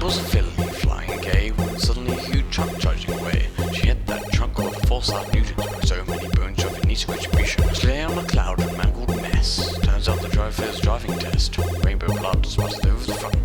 was filling, flying gay, when suddenly a huge truck charging away. She hit that truck called Forsyth Newton, with so many bones shoving needs retribution. She lay on a cloud, a mangled mess. Turns out the driver's driving test. Rainbow blood spotted over the front.